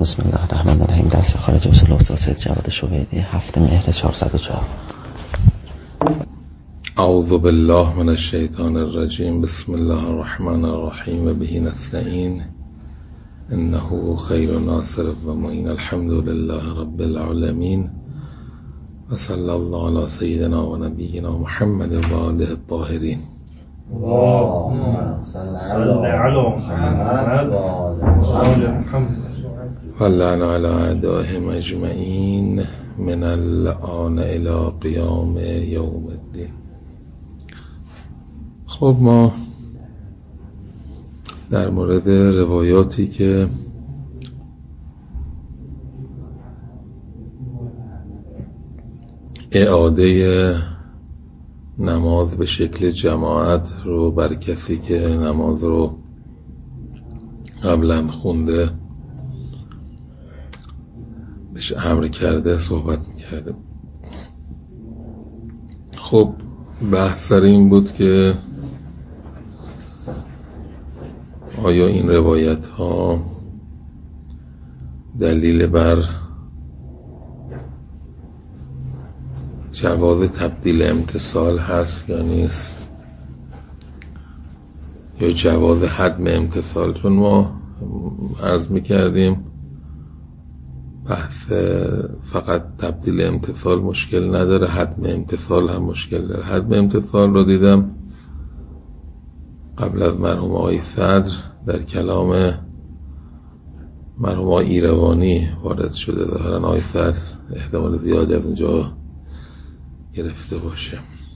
بسم الله الرحمن الرحیم. درس خارج اصول استاد جواد شویدی 7 مهر 404. اعوذ بالله من الشیطان الرجیم. بسم الله الرحمن الرحیم و به نستعین انه خیر ناصر و معین. الحمد لله رب العالمین و صلی الله علی سیدنا و نبینا محمد و آله الطاهرین. اللهم صل علی محمد و آل محمد و لعن علی اعدائهم اجمعین من الآن الی قیام یوم الدین. خب ما در مورد روایاتی که اعاده نماز به شکل جماعت رو بر کسی که نماز رو قبلا خونده بهش امر کرده صحبت میکرده. خب بحث سر این بود که آیا این روایت ها دلیل بر جواز تبدیل امتثال هست یا نیست، یا جواز حتم امتثال؟ چون ما عرض میکردیم بحث فقط تبدیل امتثال مشکل نداره، حتم امتثال هم مشکل داره. حتم امتثال رو دیدم قبل از مرحوم آقای صدر در کلام مرحوم آقای ایروانی وارد شده. ظاهراً آقای صدر احتمال زیاد از اونجا گرفته باشه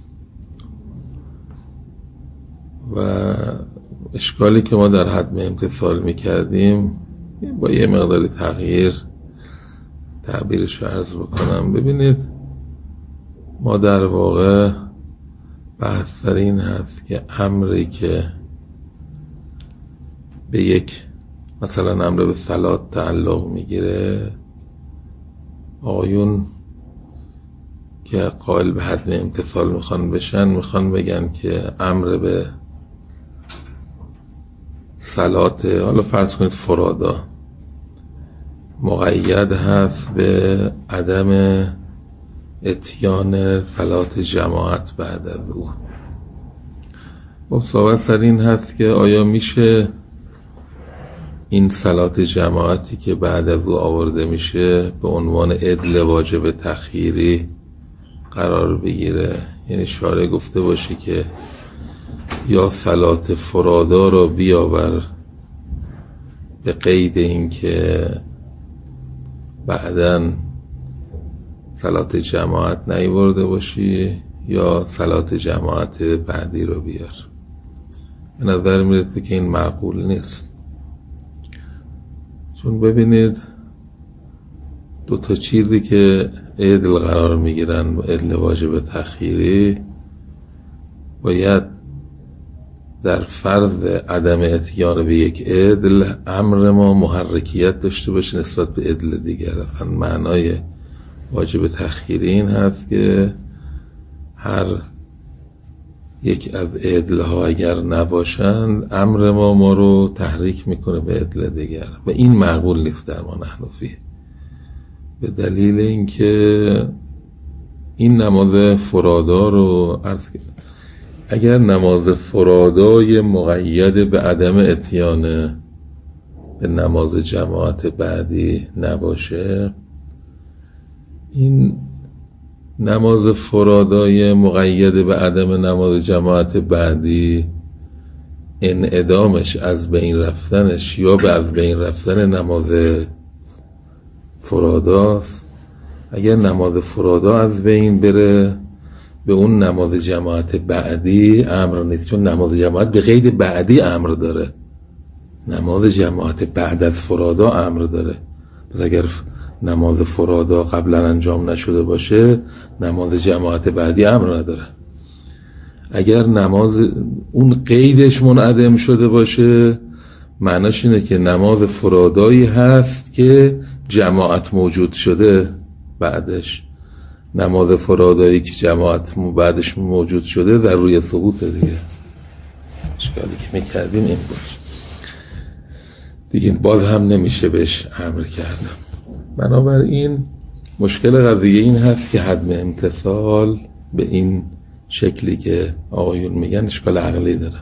و اشکالی که ما در حتم امتثال میکردیم با یه مقدار تغییر تعبیرش رو عرض بکنم. ببینید ما در واقع بحث در این هست که امری که به یک مثلا امر به صلات تعلق میگیره، آیون که قائل به حتم امتثال میخوان بشن میخوان بگن که امر به صلات، حالا فرض کنید فرادا، مقید هست به عدم اتیان صلات جماعت بعد از او. صحبت سر این هست که آیا میشه این صلات جماعتی که بعد از او آورده میشه به عنوان عدل واجب تخییری قرار بگیره؟ یعنی شارع گفته باشه که یا صلات فرادا رو بیاور به قید این که بعداً صلات جماعت نیورده باشی، یا صلات جماعت بعدی رو بیار. به نظر میرسه که این معقول نیست. چون ببینید دو تا چیزی که عدل قرار میگیرن، عدل واجب تخییری، باید در فرض عدم اتیان به یک عدل امر ما محرکیت داشته باشه نسبت به عدل دیگر. اصلا معنای واجب تخییری این هست که هر یک از عدل ها اگر نباشند امر ما رو تحریک میکنه به عدل دیگر و این معقول نیست در ما حنفی، به دلیل اینکه این نماز فرادا رو اگر نماز فرادای مقید به عدم اتیان به نماز جماعت بعدی نباشه، این نماز فرادای مقید به عدم نماز جماعت بعدی انعدامش، از بین رفتنش یا به از بین رفتن نماز فراداست. اگر نماز فرادا از بین بره به اون نماز جماعت بعدی امر نیست، چون نماز جماعت به قید بعدی امر داره، نماز جماعت بعد از فرادا امر داره. پس اگر نماز فرادا قبلا انجام نشده باشه نماز جماعت بعدی امر نداره. اگر نماز اون قیدش منعدم شده باشه معناش اینه که نماز فرادایی هست که جماعت موجود شده بعدش. نماز فرادایی که جماعت بعدش موجود شده در روی ثبوت دیگه. اشکالی که میکردیم این بود. دیگه باز هم نمیشه بهش امر کرد. بنابراین مشکل قضیه این هست که حتم امتثال به این شکلی که آقایون میگن اشکال عقلی داره.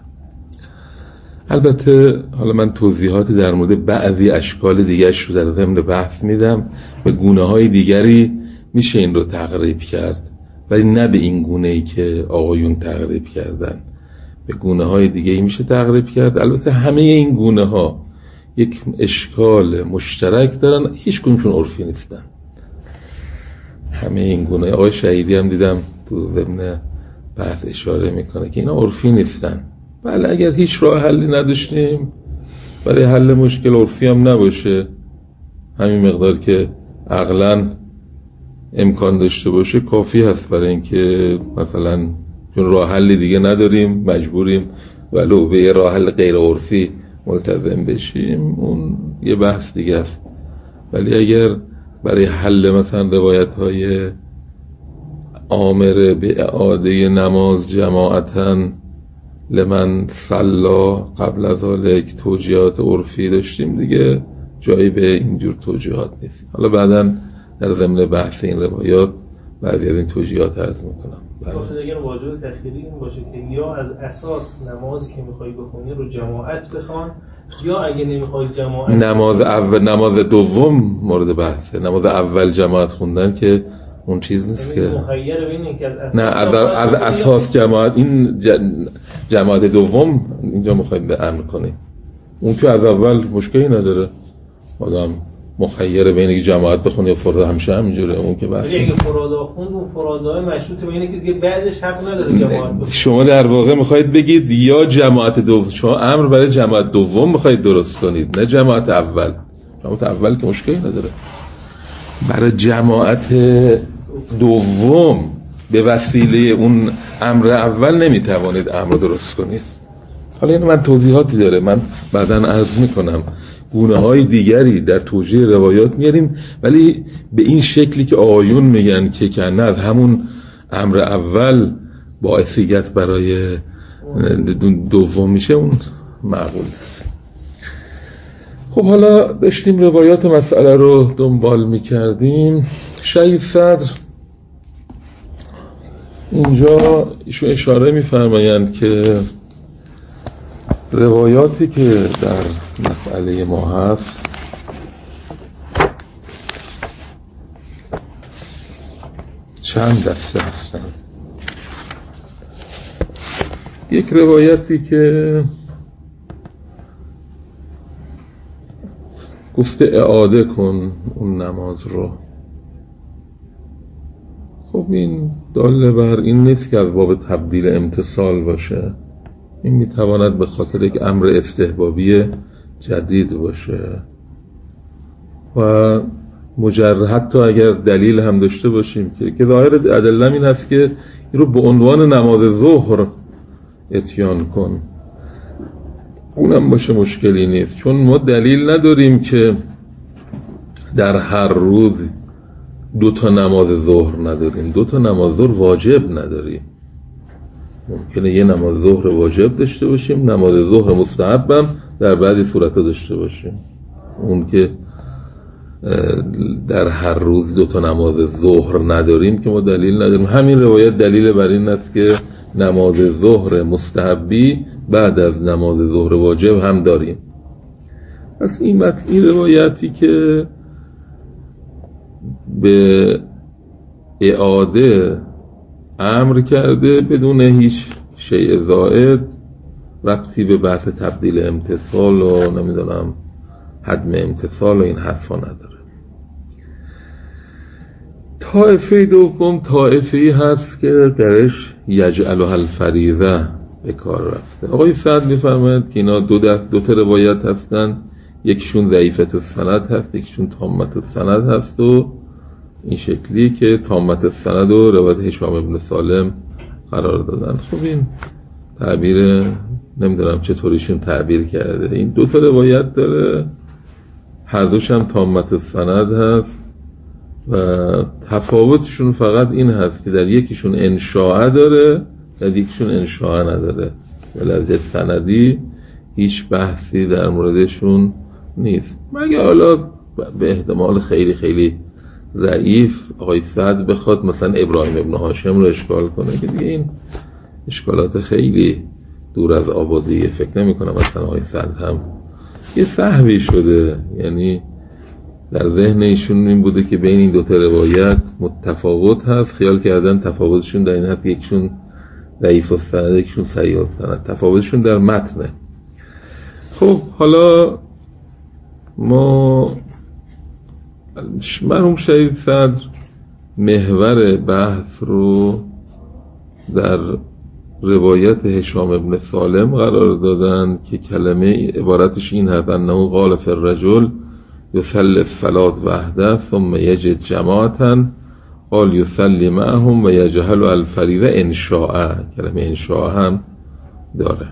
البته حالا من توضیحاتی در مورد بعضی اشکال دیگرش رو در ضمن بحث میدم. به گونه های دیگری میشه این رو تقریب کرد، ولی نه به این گونه‌ای که آقایون تقریب کردن. به گونه های دیگری میشه تقریب کرد. البته همه این گونه ها یک اشکال مشترک دارن، هیچ کدومشون عرفی نیستن. همه این گونه، آقای شهیدی هم دیدم تو ضمن بحث اشاره میکنه که اینا عرفی نیستن. بله، اگر هیچ راه حلی نداشتیم برای حل مشکل عرفی هم نباشه، همین مقدار که عقلاً امکان داشته باشه کافی هست برای اینکه مثلا چون راه حل دیگه نداریم مجبوریم ولو به یه راه حل غیر عرفی ملتزم بشیم، اون یه بحث دیگه است. ولی اگر برای حل مثلا روایت‌های آمر به اعاده نماز جماعتاً لمن صلا قبل از ذلک توجیهات عرفی داشتیم، دیگه جایی به اینجور توجیهات نیست. حالا بعداً در ضمن بحث این روایات بعضی از این توجیهات عرض میکنم. وقتی اگر واجب تخیری این باشه که یا از اساس نمازی که میخوای بخونی رو جماعت بخوان، یا اگه نمیخوای جماعت نماز اول نماز دوم مورد بحثه. نماز اول جماعت خوندن که اون چیز نیست که مخیر ببینید که از اساس نه از اساس جماعت، این جماعت دوم اینجا میخوایم به امر کنیم. اون که از اول مشکلی نداره، آدم مخیر بین که جماعت بخونه یا فراد همیشه همینجوره. اون که بحث اگه فرادا خوند اون فرادای مشروط به اینه که دیگه بعدش حق نداره جماعت بخونه. شما در واقع میخواید بگید یا جماعت دوم، شما امر برای جماعت دوم میخواید درست کنید، نه جماعت اول. جماعت اول که مشکلی نداره، برای جماعت دوم به وسیله اون امر اول نمیتوانید امر درست کنید. حالا اینو من توضیحاتی داره، من بعداً عرض میکنم. گونه های دیگری در توجیه روایات میاریم، ولی به این شکلی که آقایون میگن که کنه از همون امر اول باعثیت برای دوم میشه، اون معقول است. خب حالا داشتیم روایات مسئله رو دنبال میکردیم. شهید صدر اینجا ایشون اشاره میفرمایند که روایاتی که در مسئله ما هست چند دسته هستن. یک روایتی که گفته اعاده کن اون نماز رو، خب این داله بر این نیست که از باب تبدیل امتصال باشه. این میتواند به خاطر یک امر استحبابی جدید باشه و حتی اگر دلیل هم داشته باشیم که ظاهر ادله این هست که این رو به عنوان نماز ظهر اتیان کن، اونم باشه مشکلی نیست، چون ما دلیل نداریم که در هر روز 2 نماز ظهر نداریم. 2 نماز ظهر واجب نداریم. ممکنه یه نماز ظهر واجب داشته باشیم، نماز ظهر مستحبم در بعضی صورتها داشته باشیم. اون که در هر روز 2 نماز ظهر نداریم که ما دلیل نداریم. همین روایت دلیل بر این است که نماز ظهر مستحبی بعد از نماز ظهر واجب هم داریم. پس این روایتی که به اعاده امر کرده بدون هیچ شیء زائد، ربطی به بحث تبدیل امتصال و نمیدونم حتم امتصال و این حرفا نداره. طائفه دوم طائفه‌ای هست که درش یجعلها الفریضه به کار رفته. آقای سعد میفرماید که اینا دو تا روایت هستن، یکیشون ضعیفه السند هست، یکیشون تامه السند هست و این شکلی که تامه السند و روایت هشام ابن سالم قرار دادن. خب این تعبیر نمیدونم چطوریشون تعبیر کرده. این 2 روایت داره، هر دوش هم تامه السند هست و تفاوتشون فقط این هست که در یکیشون انشاء داره در یکیشون انشاء نداره. ولی از سندی هیچ بحثی در موردشون نیست، مگه حالا به احتمال خیلی خیلی ضعیف آقای سعد بخواد مثلا ابراهیم ابن هاشم رو اشکال کنه که دیگه این اشکالات خیلی دور از آبادیه. فکر نمی کنم مثلا آقای سعد هم یه سهوی شده، یعنی در ذهن ایشون این بوده که بین این دوتا روایت متفاوت هست، خیال کردن تفاوتشون در این هست یکشون ضعیف السند یکشون صحیح السند، تفاوتشون در متنه. خب حالا ما مرحوم شهید صدر محور بحث رو در روایت هشام ابن سالم قرار دادن که کلمه عبارتش این هست: انه قال فی الرجل یصلی الصلاة وحده ثم یجد جماعتا قال یصلی معهم و یجهل الفریضه ان شاء. کلمه ان شاء هم داره.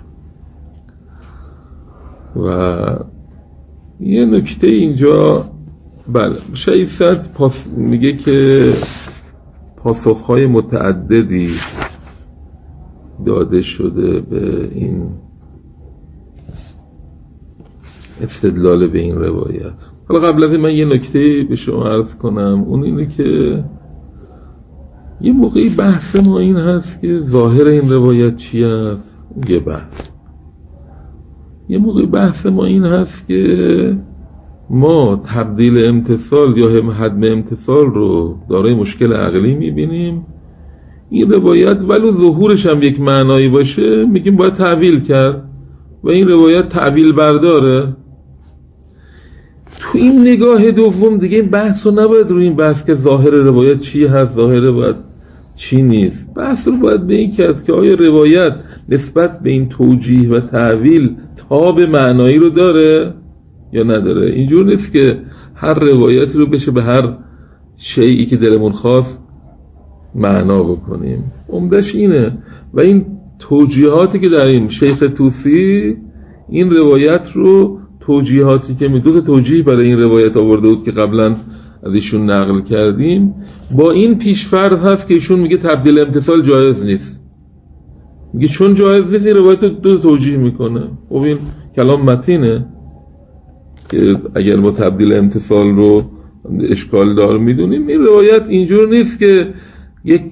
و یه نکته اینجا، بله، شهید صدر میگه که پاسخهای متعددی داده شده به این استدلال به این روایت. حالا قبل از این من یه نکته به شما عرض کنم، اون اینه که یه موقعی بحث ما این هست که ظاهر این روایت چی هست، یه بحث. یه موقعی بحث ما این هست که ما تبدیل امتصال یا حدم امتصال رو دارای مشکل عقلی میبینیم، این روایت ولو ظهورش هم یک معنایی باشه میگیم باید تعویل کرد و این روایت تعویل برداره. تو این نگاه دوم دیگه این بحث رو نباید روی این بحث که ظاهر روایت چی هست ظاهر باید چی نیست، بحث رو باید به این کرد که آیا روایت نسبت به این توجیه و تعویل تاب معنایی رو داره یا نداره. اینجور نیست که هر روایتی رو بشه به هر شیئی که دلمون خواست معنا بکنیم. عمدش اینه. و این توجیهاتی که در این شیخ طوسی این روایت رو توجیهاتی که دو تا توجیه برای این روایت آورده بود که قبلا از ایشون نقل کردیم، با این پیش‌فرض هست که ایشون میگه تبدیل امتصال جایز نیست. میگه چون جایز نیست این روایت دو توجیه میکنه. خب این کلام متینه که اگر ما تبدیل امتصال رو اشکال دار میدونیم، این روایت اینجور نیست که یک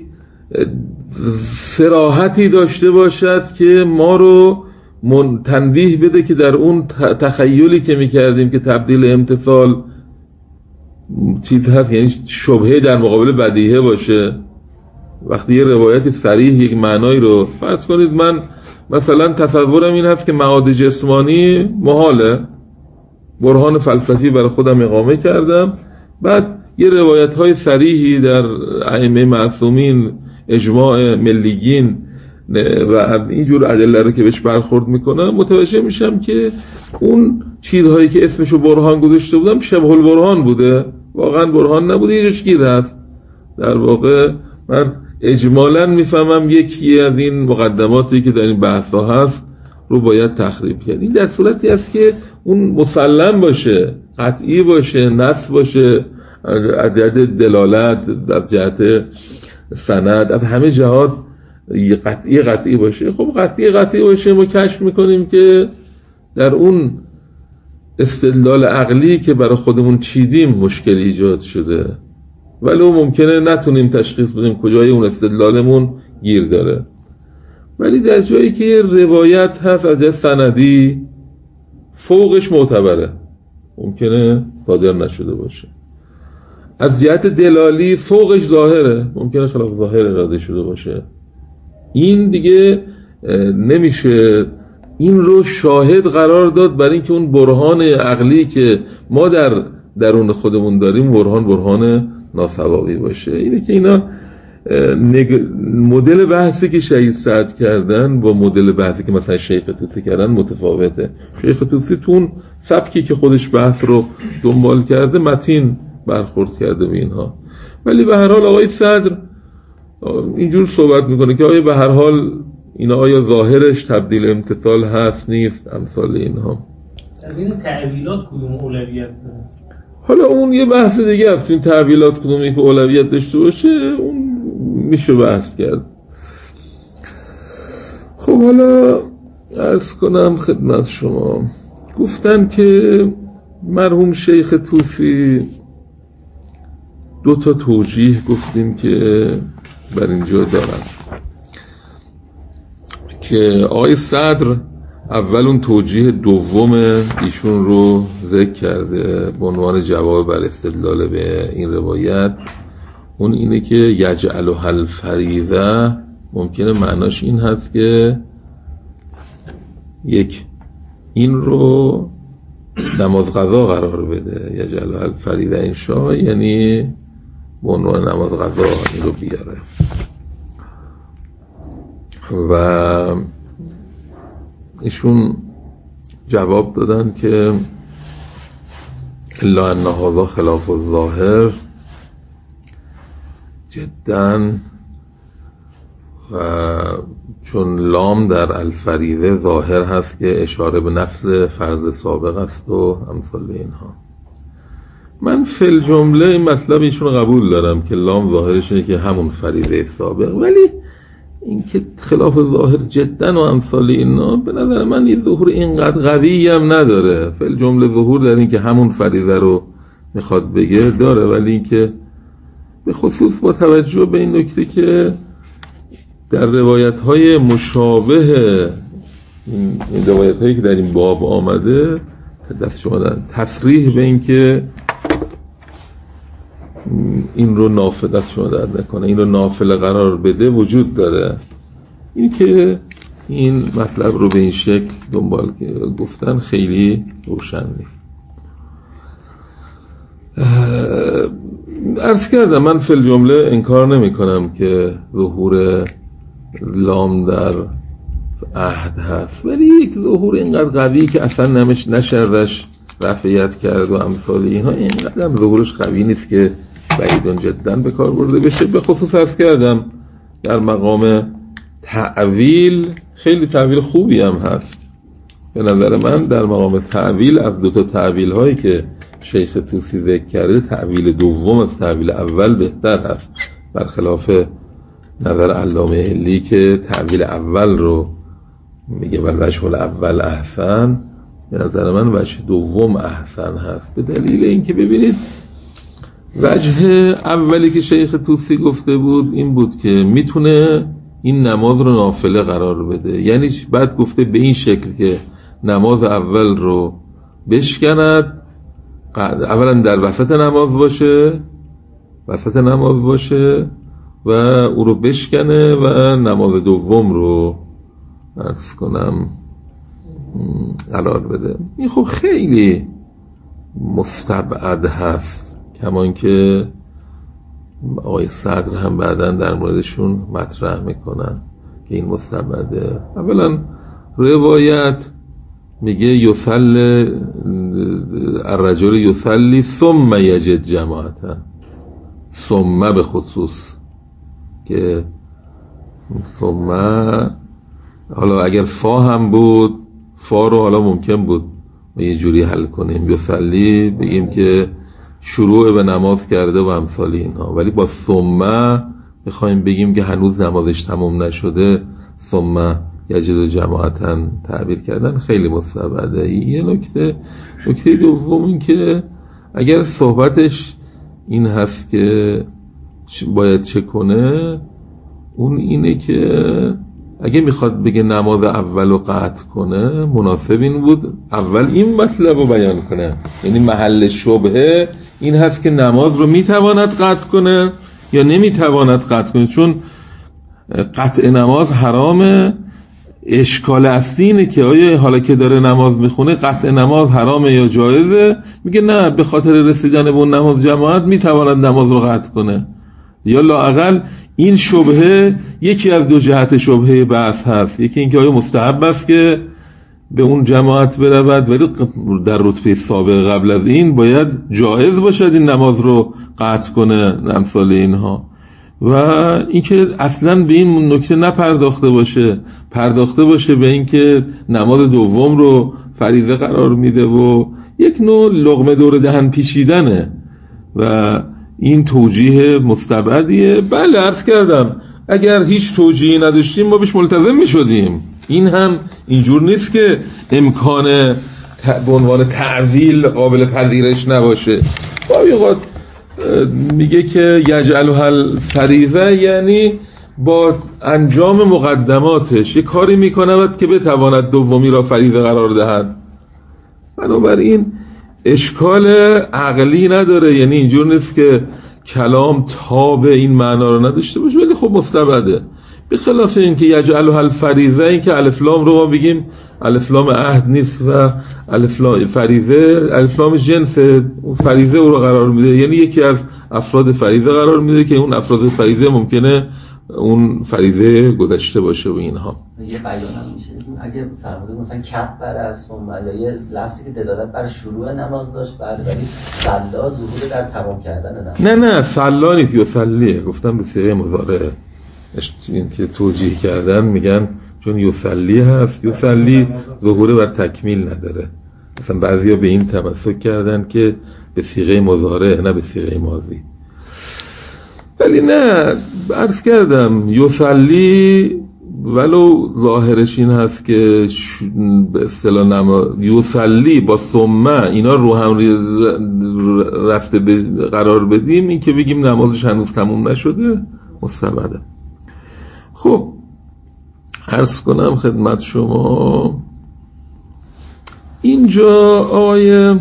صراحتی داشته باشد که ما رو تنبیه بده که در اون تخیلی که میکردیم که تبدیل امتصال چیز هست، یعنی شبهه در مقابل بدیهه باشه. وقتی یه روایت صریح یک معنایی رو فرض کنید، من مثلا تصورم این هست که معاد جسمانی محاله، برهان فلسفی برای خودم اقامه کردم، بعد یه روایت های صریحی در ائمه معصومین، اجماع ملیگین و اینجور ادله رو که بهش برخورد میکنم، متوجه میشم که اون چیزهایی که اسمشو برهان گذاشته بودم شبه البرهان بوده، واقعا برهان نبوده، یه جاش گیر هست. در واقع من اجمالاً میفهمم یکی از این مقدماتی که در این بحثا هست رو باید تخریب کرد. این در صورتی است که اون مسلم باشه، قطعی باشه، نص باشه، عدد دلالت در جهت سند از همه جهات قطعی باشه. خب قطعی باشه، ما کشف میکنیم که در اون استدلال عقلی که برای خودمون چیدیم مشکل ایجاد شده، ولی ممکنه نتونیم تشخیص بدیم کجای اون استدلالمون گیر داره. ولی در جایی که روایت هست از جهت سندی فوقش معتبره، ممکنه صادر نشده باشه. از جهت دلالی فوقش ظاهره، ممکنه خلاف ظاهر اراده شده باشه. این دیگه نمیشه این رو شاهد قرار داد برای اینکه اون برهان عقلی که ما در درون خودمون داریم برهان ناصوابی باشه. اینه که اینا مدل بحثی که شهید سعد کردن با مدل بحثی که مثلا شیخ طوسی کردن متفاوته. شیخ طوسی تون سبکی که خودش بحث رو دنبال کرده متین برخورد کرده به اینها، ولی به هر حال آقای صدر اینجور صحبت میکنه که آیا به هر حال اینا آیا ظاهرش تبدیل امتثال هست نیست، امثال اینها. از این تعبیرات کدوم اولویت داره؟ حالا اون یه بحث دیگه است، این تعبیرات کدومی که اولویت داشته باشه اون میشه بحث کرد. خب حالا عرض کنم خدمت شما، گفتن که مرحوم شیخ طوسی 2 توجیه گفتیم که بر اینجا دارن که آقای صدر اول اون توجیه دوم ایشون رو ذکر کرده به عنوان جواب بر استدلال به این روایت. اون اینه که یجعلها الفریضه ممکنه معناش این هست که یک این رو نماز قضا قرار بده، یجعلها الفریضه انشاء، یعنی به عنوان نماز قضا این رو بیاره. و ایشون جواب دادن که الا ان هذا خلاف الظاهر جدا، و چون لام در الفریضه ظاهر هست که اشاره به نفس فرض سابق است و امثال اینها. من فی الجمله این مطلب ایشون قبول دارم که لام ظاهرش اینه که همون فریضه سابق، ولی این که خلاف ظاهر جدا و امثال اینا به نظر من این ظهور اینقدر قوی هم نداره. فی الجمله ظهور در این که همون فریضه رو میخواد بگه داره، ولی این که به خصوص با توجه به این نکته که در روایت‌های مشابه این روایت‌هایی که در این باب آمده دست شما دارن تصریح به این که این رو نافله دست شما درد نکنه، این رو نافله قرار بده وجود داره. این که این مطلب رو به این شکل دنبال گفتن خیلی روشن نیست. عرض کردم من فی الجمله انکار نمی کنم که ظهور لام در عهد هست، ولی یک ظهور اینقدر قوی که اصلا نشردش رفعیت کرد و امثال اینها، اینقدر هم ظهورش قوی نیست که بعیدون جدا به کار برده بشه. به خصوص عرض کردم در مقام تعویل خیلی تعویل خوبی هم هست به نظر من. در مقام تعویل از 2 تعویل هایی که شیخ طوسی ذکر کرده تعویل دوم از تعویل اول بهتر هست، برخلاف نظر علامه حلی که تعویل اول رو میگه بل وجه الاول احسن. به نظر من وجه دوم احسن هست، به دلیل اینکه ببینید وجه اولی که شیخ طوسی گفته بود این بود که میتونه این نماز رو نافله قرار بده، یعنی بعد گفته به این شکل که نماز اول رو بشکند، اولا در وسط نماز باشه و او رو بشکنه و نماز دوم رو عرض کنم قرار بده. این خب خیلی مستبعد هست، کمان که آقای صدر هم بعداً در موردشون مطرح میکنن که این مستبعده. اولا روایت میگه یصلی الرجل یصلی ثم یجد جماعتا، ثم به خصوص که ثم حالا اگر فا هم بود فا رو حالا ممکن بود ما یه جوری حل کنیم، یصلی بگیم که شروع به نماز کرده و امثال اینها، ولی با ثم بخوایم بگیم که هنوز نمازش تموم نشده ثم یجد جماعتا تعبیر کردن خیلی مستبعده. یه نکته دوم این که اگر صحبتش این هست که باید چه کنه، اون اینه که اگه میخواد بگه نماز اول رو قطع کنه مناسب این بود اول این مطلب رو بیان کنه، یعنی محل شبهه این هست که نماز رو میتواند قطع کنه یا نمیتواند قطع کنه، چون قطع نماز حرامه. اشکال اصلی اینه که آیا حالا که داره نماز میخونه قطع نماز حرامه یا جایزه؟ میگه نه، به خاطر رسیدن به اون نماز جماعت میتواند نماز رو قطع کنه. یا لااقل این شبهه یکی از 2 جهت شبهه بحث هست، یکی اینکه آیا مستحب است که به اون جماعت برود، ولی در رتبه سابق قبل از این باید جایز باشد این نماز رو قطع کنه امثال اینها، و اینکه اصلا به این نکته پرداخته باشه به اینکه نماز دوم رو فریضه قرار میده و یک نوع لقمه دور دهن پیچیدنه و این توجیه مستبعدیه. بله عرض کردم اگر هیچ توجیهی نداشتیم ما بهش ملتزم میشدیم. این هم اینجور نیست که امکان به عنوان تعویل قابل پذیرش نباشه. با میگه که یجعلها الفریضه، یعنی با انجام مقدماتش یه کاری میکنه که بتواند دومی را فریضه قرار دهد. بنابراین اشکال عقلی نداره، یعنی اینجور نیست که کلام تاب این معنا رو نداشته باشه، ولی خب مستبده. به خلاف این که یجعلها الفریضه، این که الف لام رو ما بگیم الف لام عهد نیست و الف لام فریضه، الف لام جنس فریضه او رو قرار میده، یعنی یکی از افراد فریضه قرار میده که اون افراد فریضه ممکنه اون فریضه گذشته باشه و اینها. یه بیان هم میشه اگه فرمودید مثلا کف بر ثم، یا یه لفظی که دلالت بر شروع نماز داشت بعد ولی صلا ظهور در تمام کردن نماز. نه صلا نیست، یصلیه. گفتم به صیغه مضارع، این که توجیه کردن میگن چون یصلی هست، یصلی ظهور بر تکمیل نداره. مثلا بعضیا به این تمسک کردن که به صیغه مضارع نه به صیغه ماضی، ولی نه، عرض کردم یصلی ولو ظاهرش این هست که به اصطلاح یصلی با ثم اینا رو هم رفته قرار بدیم، این که بگیم نمازش هنوز تموم نشده مستبده. خب عرض کنم خدمت شما، اینجا آقای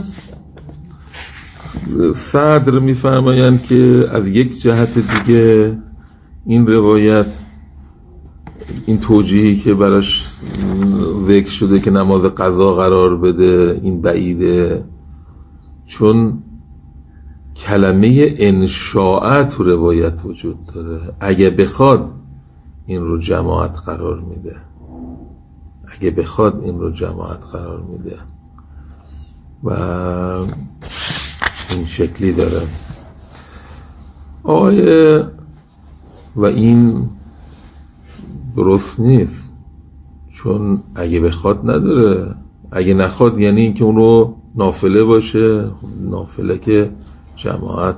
صدر میفرمایند که از یک جهت دیگه این روایت، این توجیهی که براش ذکر شده که نماز قضا قرار بده، این بعیده، چون کلمه انشاء تو روایت وجود داره. اگه بخواد این رو جماعت قرار میده، اگه بخواد این رو جماعت قرار میده و این شکلی داره آیه، و این درست نیست، چون اگه بخواد نداره. اگه نخواد یعنی این که اون رو نافله باشه، نافله که جماعت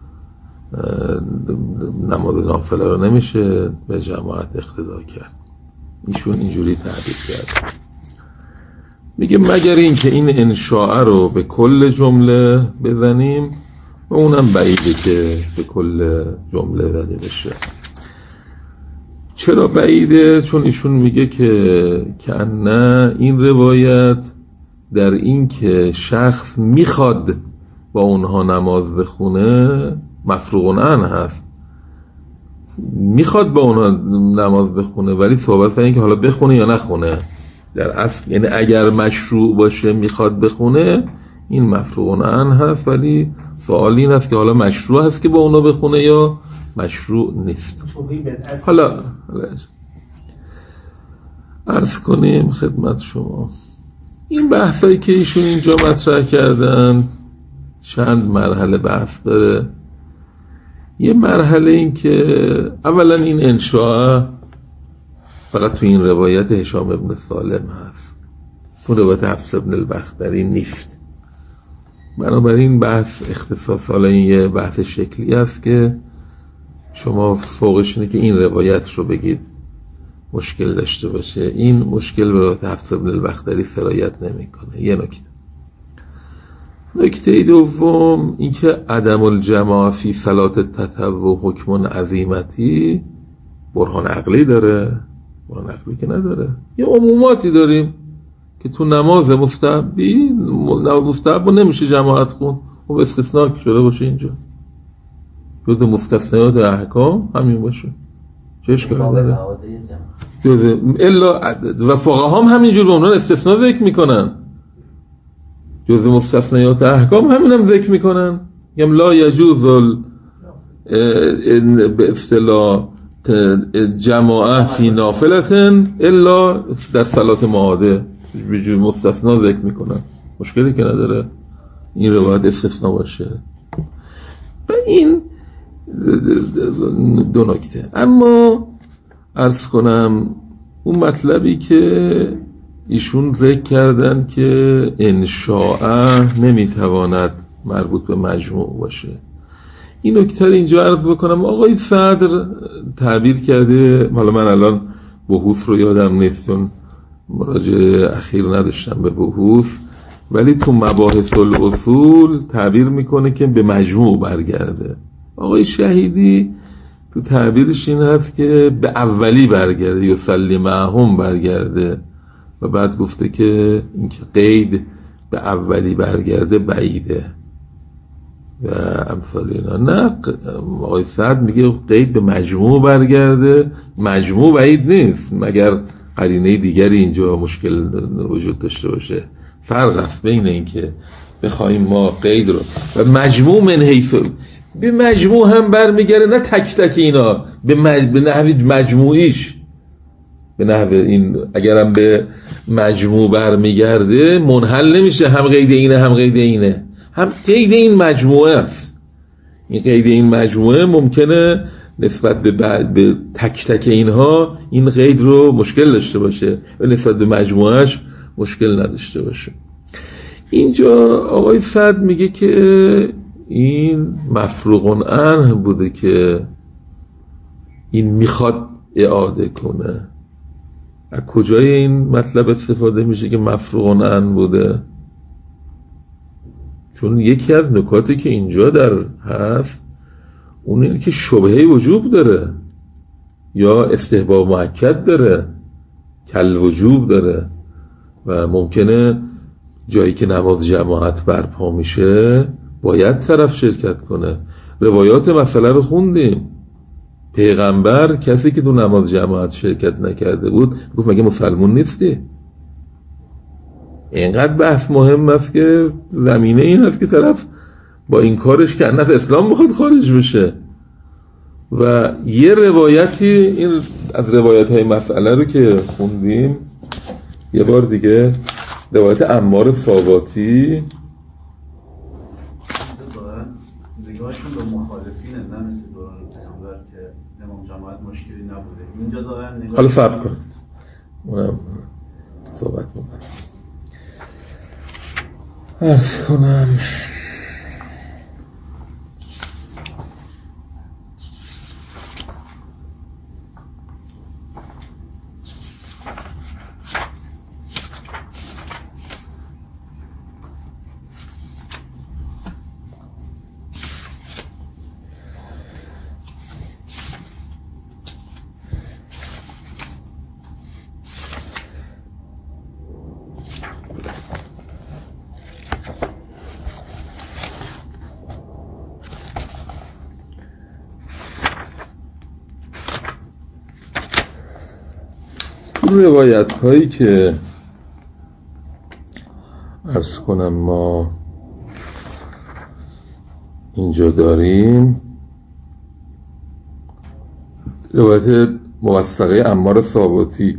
نماز نافله رو نمیشه به جماعت اقتدا کرد. ایشون اینجوری تعبیر کرد، میگه مگر این که این انشاء رو به کل جمله بزنیم و اونم بعیده که به کل جمله زده بشه. چرا بعیده؟ چون ایشون میگه که نه، این روایت در این که شخص میخواد با اونها نماز بخونه مفروغ عنه هست، میخواد با اونها نماز بخونه، ولی صحبت این که حالا بخونه یا نخونه در اصل، یعنی اگر مشروع باشه میخواد بخونه این مفروغ عنه هست، ولی سوال این هست که حالا مشروع هست که با اونا بخونه یا مشروع نیست. حالا عرض کنیم خدمت شما این بحثایی که ایشون اینجا مطرح کردن چند مرحله بحث داره. یه مرحله این که اولا این انشاء فقط تو این روایت هشام ابن سالم هست، تو روایت حفص ابن البختری نیست. بنابراین بحث اختصاص، حالا این یه بحث شکلی است که شما فوقش اینه که این روایت رو بگید مشکل داشته باشه. این مشکل به روایت حفص ابن البختری سرایت نمیکنه. یه نکته دوم این که عدم الجماع فی صلات التطوع حکم عظیمتی برهان عقلی داره، برهان عقلی که نداره. یه عموماتی داریم که تو نماز مستحب نمیشه جماعت خون، و استثناء شده باشه اینجا جز مستثنیات احکام همین باشه، چه اشکالی داره؟ الا و فقها هم همینجور به عنوان استثناء ذکر میکنن، جز مستثنیات احکام همین هم ذکر میکنن، میگم لا یجوز به اصطلاح جماعه فی نافلتن الا در صلات معاده، به جز مستثناء ذکر میکنن، مشکلی که نداره این روایت استثناء باشه. و این دو نکته. اما عرض کنم اون مطلبی که ایشون ذکر کردن که انشاء نمیتواند مربوط به مجموع باشه، این نکته رو اینجا عرض بکنم. آقای صدر تعبیر کرده، حالا من الان بحوث رو یادم نیست چون مراجعه اخیر نداشتم به بحوث، ولی تو مباحث الاصول تعبیر میکنه که به مجموع برگرده. آقای شهیدی تو تعبیرش این هست که به اولی برگرده، یصلی معهم برگرده، و بعد گفته که اینکه قید به اولی برگرده بعیده و امثال اینا. نه، آقای سعد میگه قید به مجموع برگرده، مجموع بعید نیست مگر قرینه دیگری اینجا مشکل وجود داشته باشه. فرق است بین این که بخوایم ما قید رو و مجموع من حیث به مجموع هم برمیگره، نه تک تک اینا، به نحو مجموعیش، به نحو این اگرم به مجموع برمیگرده منحل نمیشه، هم قید اینه هم قید اینه، هم قید این مجموعه است. این قید این مجموعه ممکنه نسبت به تک تک اینها این قید رو مشکل داشته باشه و نسبت به مجموعهش مشکل نداشته باشه. اینجا آقای سعد میگه که این مفروغ عنه بوده که این میخواد اعاده کنه. از کجای این مطلب استفاده میشه که مفروغ عنه بوده؟ چون یکی از نکاتی که اینجا در هست اون اینه که شبهه وجوب داره یا استحباب مؤکد داره، کل وجوب داره و ممکنه جایی که نماز جماعت برپا میشه باید طرف شرکت کنه. روایات مسئله رو خوندیم، پیغمبر کسی که تو نماز جماعت شرکت نکرده بود گفت مگه مسلمون نیستی؟ اینقدر بحث مهم است که زمینه این هست که طرف با این کارش که از اسلام بخواد خارج بشه. و یه روایتی این از روایت های مسئله رو که خوندیم یه بار دیگه، روایت عمار ساواتی، نگاهشون به مخالفین نه مثل دوران پیامبر که امام جماعت مشکلی نبوده. اینجا ظاهرا نگاه حالا صبر کن اونم صحبت میکنم. عرض کنم روایت هایی که عرض کنم ما اینجا داریم، روایت موثقه عمار ثابتی،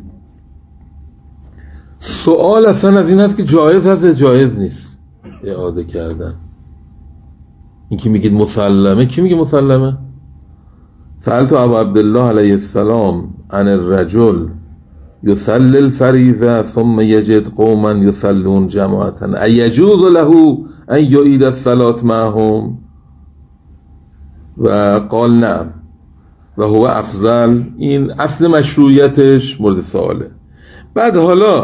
سوال اصلا از این هست که جایز هست جایز نیست اعاده کردن. این که میگید مسلمه، کی میگه مسلمه؟ سألت ابو عبدالله علیه السلام عن الرجل یصلی الفریضه ثم یجد قوما یصلون جماعتا ایجوز له ان یعید الصلاة معهم؟ و قال نعم و هو افضل. این اصل مشروعیتش مورد سواله. بعد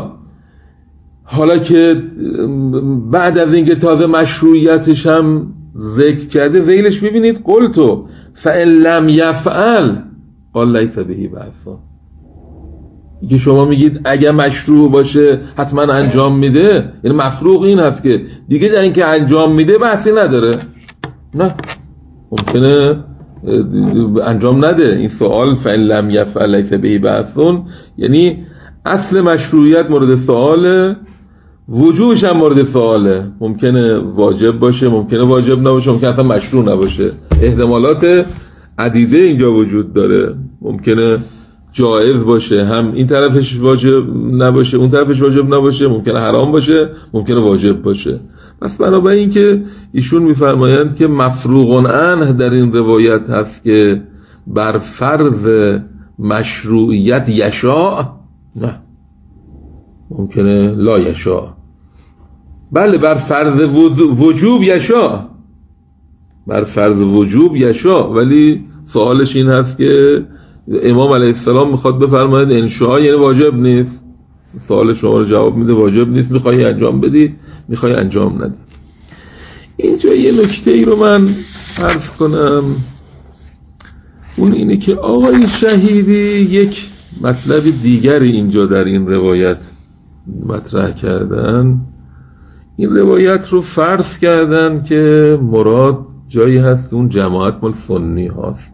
حالا که بعد از اینکه تازه مشروعیتش هم ذکر کرده، ذیلش ببینید قلتو فإن لم یفعل قال لیس به بأس. که شما میگید اگه مشروع باشه حتما انجام میده، یعنی مفروغ این هست که دیگه در این که انجام میده بحثی نداره، نه ممکنه انجام نده. این سوال فإن لم یفعل لیس به بأس یعنی اصل مشروعیت مورد سواله، وجوبش هم مورد سواله. ممکنه واجب باشه، ممکنه واجب نباشه، ممکنه اصلا مشروع نباشه. احتمالات عدیده اینجا وجود داره. ممکنه جایز باشه، هم این طرفش واجب نباشه، اون طرفش واجب نباشه، ممکنه حرام باشه، ممکنه واجب باشه. پس بنابراین این که ایشون میفرمایند که مفروغ عنه در این روایت هست که بر فرض مشروعیت یشاء، نه ممکنه لا یشاء. بله بر فرض وجوب یشاء، بر فرض وجوب یشاء، ولی سوالش این هست که امام علیه السلام میخواد بفرماید انشاء یعنی واجب نیست. سوال شما رو جواب میده واجب نیست، میخوایی انجام بدی میخوای انجام ندی. اینجا یه نکته ای رو من عرض کنم، اون اینه که آقای شهیدی یک مطلب دیگری اینجا در این روایت مطرح کردن. این روایت رو فرض کردن که مراد جایی هست که اون جماعت مال سنی هاست،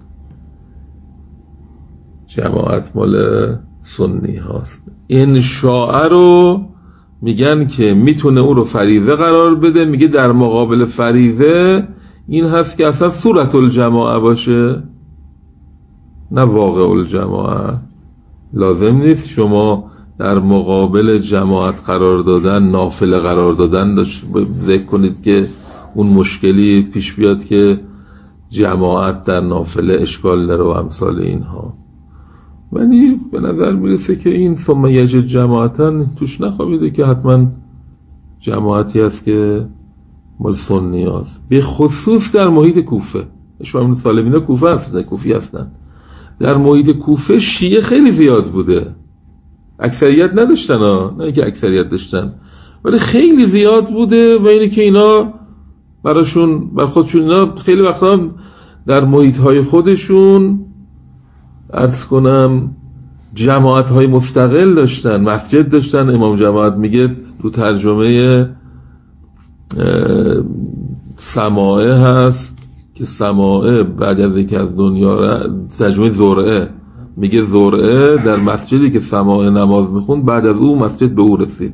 جماعت مال سنی هاست. انشاء رو میگن که میتونه اون رو فریضه قرار بده، میگه در مقابل فریضه این هست که اصلا صورت الجماعه باشه نه واقع الجماعه. لازم نیست شما در مقابل جماعت قرار دادن، نافله قرار دادن ذکر کنید که اون مشکلی پیش بیاد که جماعت در نافله اشکال داره و امثال اینها. ولی به نظر میرسه که این ثم یجد جماعتن توش نخوابیده که حتما جماعتی هست که مال سنی هست، به خصوص در محیط کوفه. شما سالمین ها کوفه هستن، کوفی هستن. در محیط کوفه شیعه خیلی زیاد بوده، اکثریت نداشتن نه که اکثریت داشتن، ولی خیلی زیاد بوده. و اینه که اینا بر خودشون اینا خیلی وقتا در محیط های خودشون عرض کنم جماعت های مستقل داشتن، مسجد داشتن. امام جماعت میگه تو ترجمه سماعه هست که سماعه بعد از اینکه از دنیا ترجمه زرعه میگه زرعه در مسجدی که سماعه نماز میخوند بعد از او مسجد به او رسید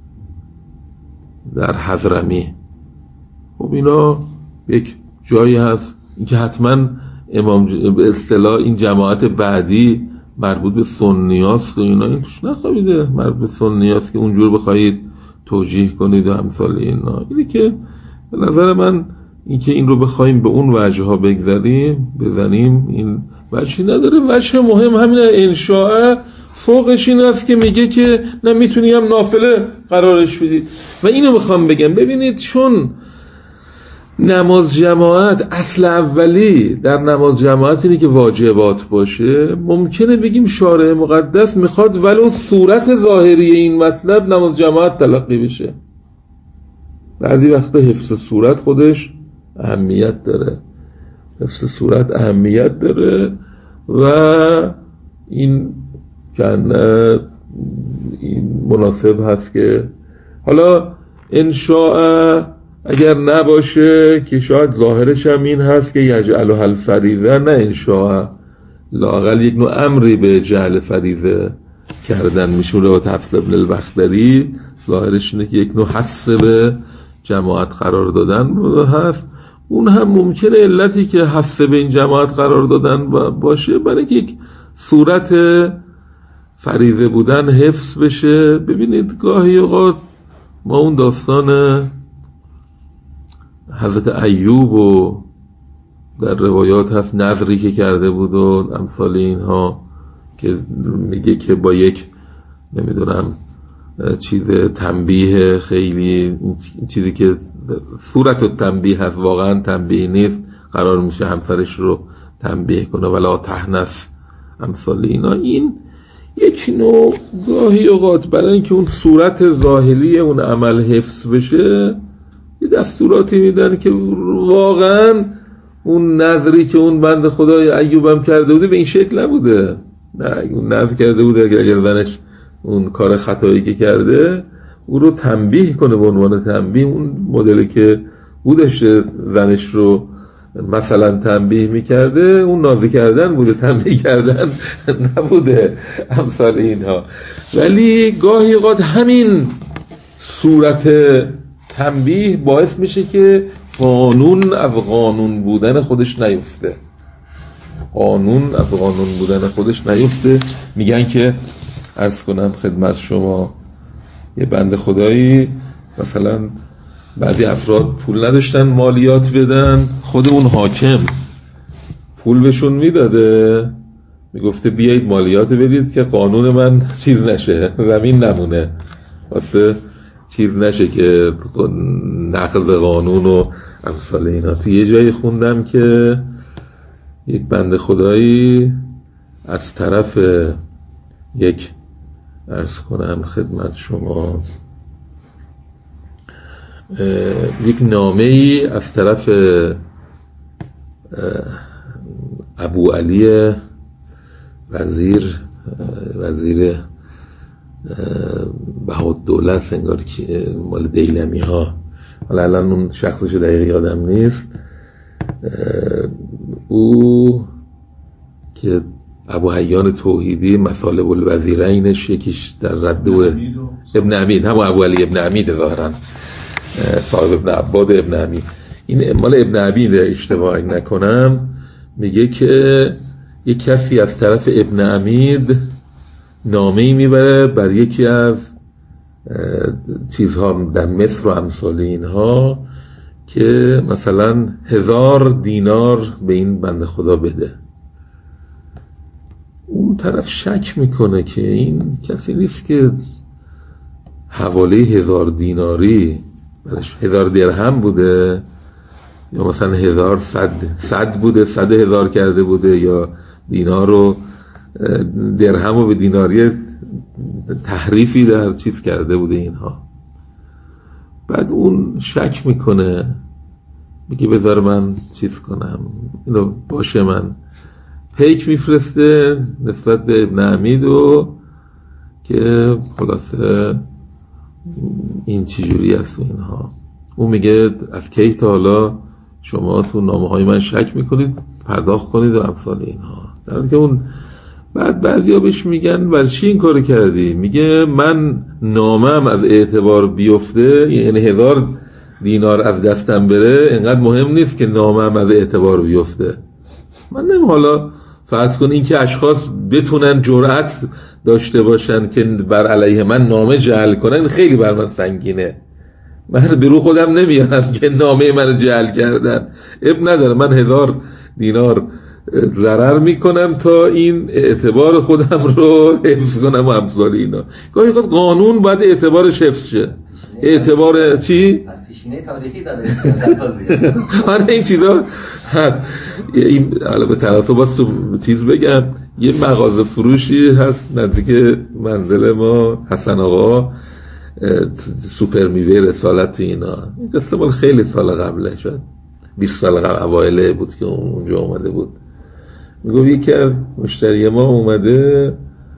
در حضرمی. خب اینا یک جایی هست این که حتما امام به اصطلاح این جماعت بعدی مربوط به سنیاست و اینا، این توش نخوابیده مربوط به سنیاست که اونجور بخواهید توجیه کنید و امثال اینا. اینه که به نظر من این که این رو بخوایم به اون وجه ها بزنیم این وجهی نداره. وجه مهم همین انشاء فوقش این است که میگه که نه میتونی هم نافله قرارش بدید. و اینو میخوام بگم، ببینید چون نماز جماعت اصل اولی در نماز جماعت اینه که واجبات باشه، ممکنه بگیم شارع مقدس میخواد ولو صورت ظاهری این مطلب نماز جماعت تلقی بشه. بعضی وقتا حفظ صورت خودش اهمیت داره، حفظ صورت اهمیت داره و این مناسب هست که حالا انشاء اگر نباشه که شاید ظاهرش هم این هست که یجعلها الفریضه، نه انشاء لااقل یک نوع امری به جعل فریضه کردن میشونه. و تفسیر ابن البختری ظاهرش اینه که یک نوع حث به جماعت قرار دادن هست. اون هم ممکنه علتی که حث به این جماعت قرار دادن باشه برای که یک صورت فریضه بودن حفظ بشه. ببینید گاهی اوقات ما اون داستان حضرت ایوب و در روایات هست نذری که کرده بود و امثال اینها که میگه که با یک نمیدونم چیز تنبیه، خیلی چیزی که صورت و تنبیه هست واقعا تنبیه نیست، قرار میشه همسرش رو تنبیه کنه ولا تحنث امثال اینا. این یک نوع گاهی اوقات برای اینکه اون صورت ظاهری اون عمل حفظ بشه یه دستوراتی میدن که واقعا اون نظری که اون بنده خدای ایوبم کرده بوده به این شکل نبوده. نه اون نظر کرده بوده اگر زنش اون کار خطایی که کرده او رو تنبیه کنه به عنوان تنبیه. اون مدلی که بودش زنش رو مثلا تنبیه میکرده اون نازی کردن بوده، تنبیه کردن نبوده امثال اینها. ولی گاهی اوقات همین صورت تنبیه باعث میشه که قانون از قانون بودن خودش نیفته، قانون از قانون بودن خودش نیفته. میگن که عرض کنم خدمت شما یه بنده خدایی مثلا بعضی افراد پول نداشتن مالیات بدن، خود اون حاکم پول بهشون میداده، میگفته بیایید مالیات بدید که قانون من چیز نشه، زمین نمونه، واسه چیز نشه که نقض قانون و امثال اینا. تو یه جایی خوندم که یک بنده خدایی از طرف یک عرض کنم خدمت شما یک نامه‌ای از طرف ابو علی وزیر بهاءالدوله انگار که مال دیلمی ها، حالا الان اون شخصش دقیق یادم نیست، او که ابو حیان توحیدی مطالب الوزیرینش یکیش در رد ابن عمید، هم ابو علی ابن عمید ظاهرا صاحب ابن عباد ابن عمید، این مال ابن عمید اشتباه نکنم، میگه که یک کسی از طرف ابن عمید نامه‌ای میبره بر یکی از چیزها در مصر و امثال اینها که مثلا 1000 دینار به این بنده خدا بده. اون طرف شک میکنه که این کسی نیست که حواله 1000 دیناری برش 1000 درهم بوده یا مثلا 1000 صد بوده، 100,000 کرده بوده، یا دینار رو درهم رو به دیناری تحریفی در چیز کرده بوده اینها. بعد اون شک میکنه، میگه بذار من چیز کنم اینو باشه، من پیک میفرسته نسبت به ابن عمید و که خلاصه این چجوری است و اینها. اون میگه از کی تا حالا شما تو نامه های من شک میکنید، پرداخت کنید و امثال اینها. در حالی که اون بعد بعضیا بهش میگن برای چی این کارو کردی؟ میگه من نامم از اعتبار بیفته، یعنی 1000 دینار از دستم بره، اینقدر مهم نیست که نامم از اعتبار بیفته. من نمی حالا فرض کن این که اشخاص بتونن جرأت داشته باشن که بر علیه من نامه جعل کنن، خیلی بر من سنگینه. من به رو خودم نمیارم که نامه من جعل کردن، اب نداره، من 1000 دینار ضرر میکنم تا این اعتبار خودم رو حفظ کنم و امثال اینا. گاهی خود قانون باید اعتبارش حفظ شه. اعتبار چی؟ از پیشینه تاریخی داره. آره این چیزا این حالا به تناسب باست تو چیز بگم، یه مغازه فروشی هست نزدیک منزل ما، حسن آقا، سوپر میوه رسالت اینا، این قصه مال خیلی سال قبله، شاید 20 سال قبل اوایل بود که اونجا اومده بود. میگو یکی از مشتری ما اومده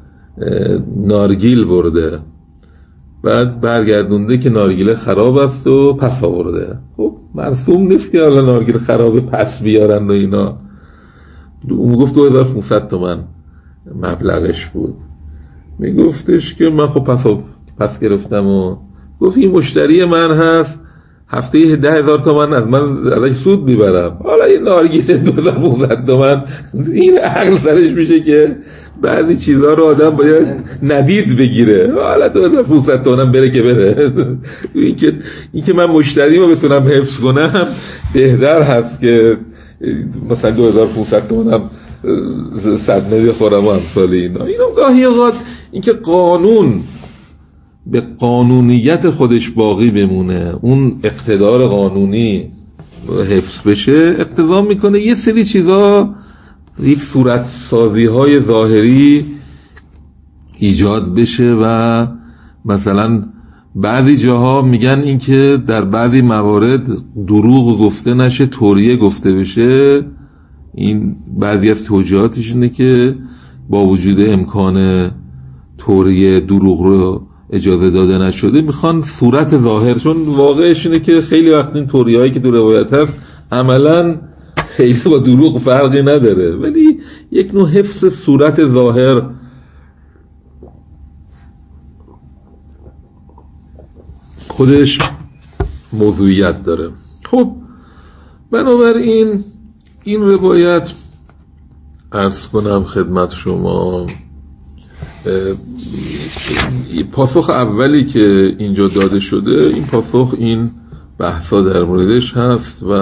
نارگیل برده، بعد برگردونده که نارگیله خراب است و پس آورده. خب مرسوم نیست که حالا نارگیل خرابه پس بیارن و اینا. اون میگفت 2500 تومن مبلغش بود. میگفتش که من خب پس گرفتم و گفت این مشتری من هست، هفته 10,000 تومن از من ازش سود میبرم، حالا این نارگیله 2500 تومن، این عقل سرش میشه که بعضی چیزها رو آدم باید ندید بگیره، حالا 2500 تومن بره که بره. این که من مشتری رو بتونم حفظ کنم بهتر هست که مثلا 2500 تومن صدمه بخورم و امثال اینا. اینو گاهی اوقات این که قانون به قانونیت خودش باقی بمونه، اون اقتدار قانونی حفظ بشه، اقتضا میکنه یه سری چیزا، یک صورت سازی های ظاهری ایجاد بشه و مثلا بعضی جاها میگن این که در بعضی موارد دروغ گفته نشه، توریه گفته بشه. این بعضی از توجیهاتش اینه که با وجود امکان توریه دروغ رو اجازه داده نشده، میخوان صورت ظاهر، چون واقعش اینه که خیلی وقت این توریه هایی که تو روایت هست عملاً خیلی با دروغ فرقی نداره، ولی یک نوع حفظ صورت ظاهر خودش موضوعیت داره. خب بنابراین این روایت عرض کنم خدمت شما، پاسخ اولی که اینجا داده شده، این پاسخ این بحثا در موردش هست و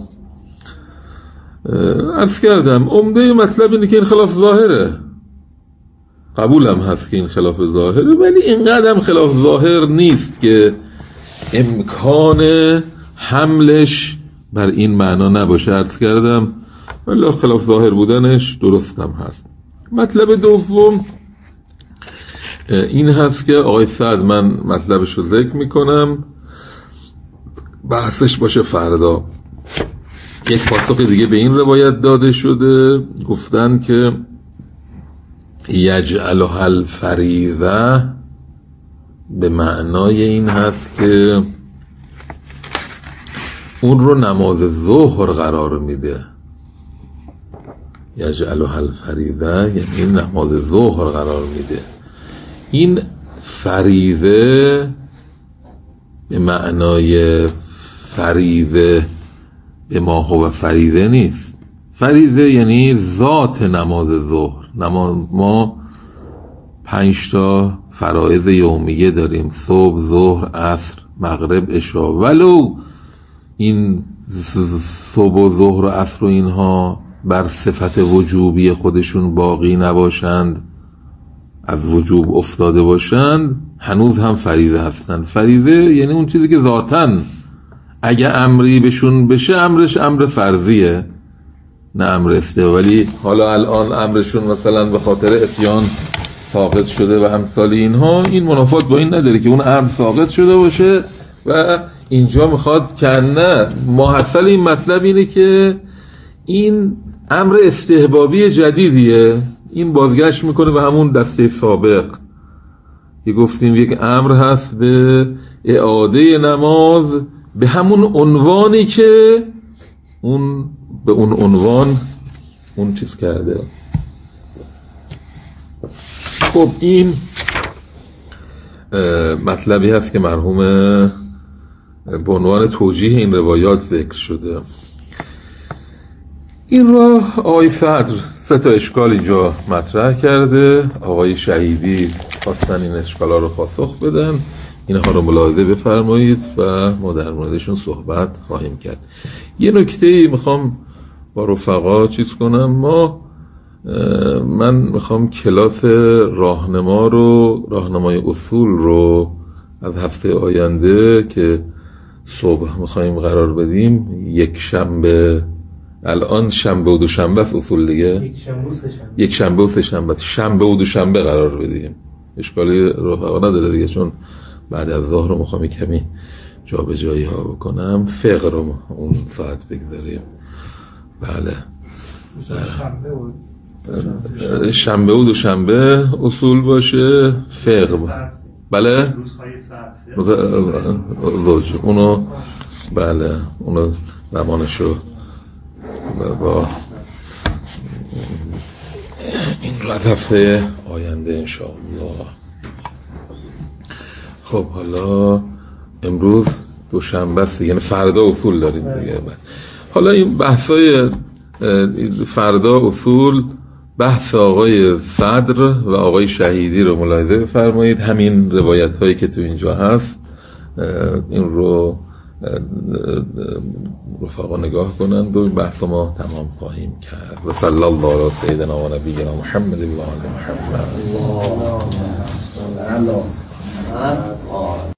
عرض کردم عمده مطلب اینه که این خلاف ظاهره، قبولم هست که این خلاف ظاهره، ولی اینقدر هم خلاف ظاهر نیست که امکان حملش بر این معنا نباشه. عرض کردم ولی خلاف ظاهر بودنش درست هم هست. مطلب دوم این هست که آقای سعد، من مطلبش رو ذکر میکنم، بحثش باشه فردا. یک پاسخ دیگه به این روایت داده شده، گفتن که یجعلها الفریضه به معنای این هست که اون رو نماز ظهر قرار میده. یجعلها الفریضه یعنی نماز ظهر قرار میده. این فریضه به معنای فریضه به ما هو فریضه نیست. فریضه یعنی ذات نماز ظهر. ما 5 تا فرائض یومیه داریم: صبح، ظهر، عصر، مغرب، عشا. ولو این صبح و ظهر و عصر و اینها بر صفت وجوبی خودشون باقی نباشند، از وجوب افتاده باشند، هنوز هم فریضه هستند. فریضه یعنی اون چیزی که ذاتاً اگه امری بهشون بشه امرش امر فرضیه، نه امر استقبالی. حالا الان امرشون مثلا به خاطر اتیان ساقط شده و امثال اینها، این منافات با این نداره که اون امر ساقط شده باشه و اینجا میخواد که نه. محصل این مطلب اینه که این امر استحبابی جدیدیه. این بازگشت میکنه به همون دسته سابق که گفتیم یک امر هست به اعاده نماز به همون عنوانی که اون به اون عنوان اون چیز کرده. خب این مطلبی هست که مرحوم به عنوان توجیه این روایات ذکر شده. این را آقای صدر 3 تا اشکال اینجا مطرح کرده. آقای شهیدی خواستن این اشکالا رو پاسخ بدن. اینها رو ملاحظه بفرمایید و ما در موردشون صحبت خواهیم کرد. یه نکته میخوام با رفقا چیز کنم. من میخوام کلاس راهنمای اصول رو از هفته آینده که صبح میخوایم قرار بدیم، یک شنبه، الان شنبه و دوشنبه است اصول دیگه، یک شنبه و سه شنبه، شنبه و دوشنبه قرار بدیم. اشکالی رفقا نداره دیگه، چون بعد از ظهر رو میخوام کمی جابجایی ها بکنم. فقه رو اون ساعت بگذاریم. بله، شنبه و دوشنبه اصول باشه. فقه بله زوج اونو، بله اونو زمانشو با این رو هفته آینده انشاءالله. خب حالا امروز دوشنبه است، یعنی فردا اصول داریم دیگه. حالا این بحثای فردا اصول، بحث آقای صدر و آقای شهیدی رو ملاحظه بفرمایید. همین روایت هایی که تو اینجا هست این رو رفقا نگاه کنند و بحث ما تمام خواهیم کرد. و صلی الله علی سیدنا و نبینا محمد و آل محمد.